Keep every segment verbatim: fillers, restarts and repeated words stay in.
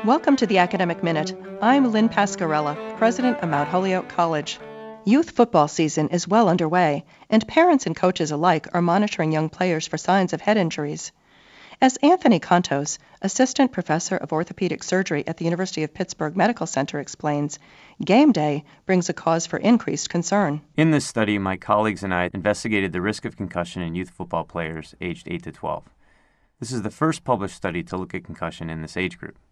Welcome to the Academic Minute. I'm Lynn Pascarella, president of Mount Holyoke College. Youth football season is well underway, and parents and coaches alike are monitoring young players for signs of head injuries. As Anthony Contos, assistant professor of orthopedic surgery at the University of Pittsburgh Medical Center, explains, game day brings a cause for increased concern. In this study, my colleagues and I investigated the risk of concussion in youth football players aged eight to twelve. This is the first published study to look at concussion in this age group.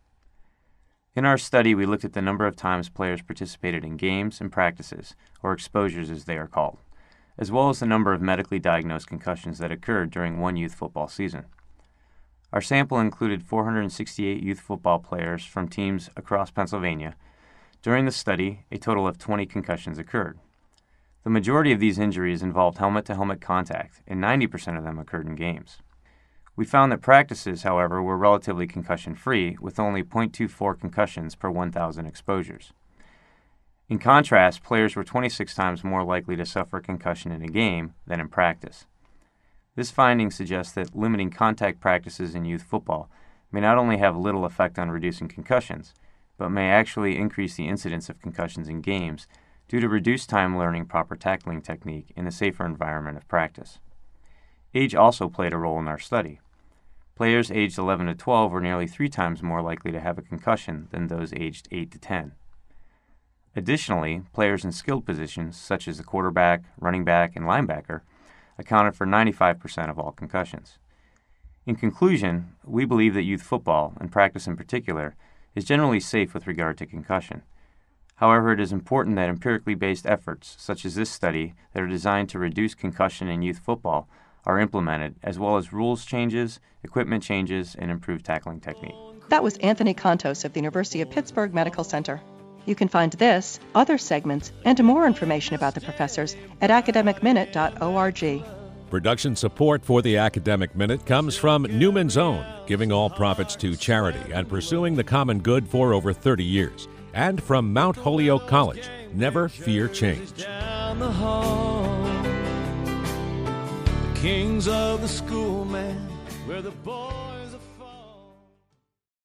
In our study, we looked at the number of times players participated in games and practices, or exposures as they are called, as well as the number of medically diagnosed concussions that occurred during one youth football season. Our sample included four hundred sixty-eight youth football players from teams across Pennsylvania. During the study, a total of twenty concussions occurred. The majority of these injuries involved helmet-to-helmet contact, and ninety percent of them occurred in games. We found that practices, however, were relatively concussion-free, with only zero point two four concussions per one thousand exposures. In contrast, players were twenty-six times more likely to suffer a concussion in a game than in practice. This finding suggests that limiting contact practices in youth football may not only have little effect on reducing concussions, but may actually increase the incidence of concussions in games due to reduced time learning proper tackling technique in a safer environment of practice. Age also played a role in our study. Players aged eleven to twelve were nearly three times more likely to have a concussion than those aged eight to ten. Additionally, players in skilled positions, such as the quarterback, running back, and linebacker, accounted for ninety-five percent of all concussions. In conclusion, we believe that youth football, and practice in particular, is generally safe with regard to concussion. However, it is important that empirically based efforts, such as this study, that are designed to reduce concussion in youth football, are implemented, as well as rules changes, equipment changes, and improved tackling technique. That was Anthony Contos of the University of Pittsburgh Medical Center. You can find this, other segments, and more information about the professors at academic minute dot org. Production support for the Academic Minute comes from Newman's Own, giving all profits to charity and pursuing the common good for over thirty years. And from Mount Holyoke College, never fear change. Kings of the school, man, where the boys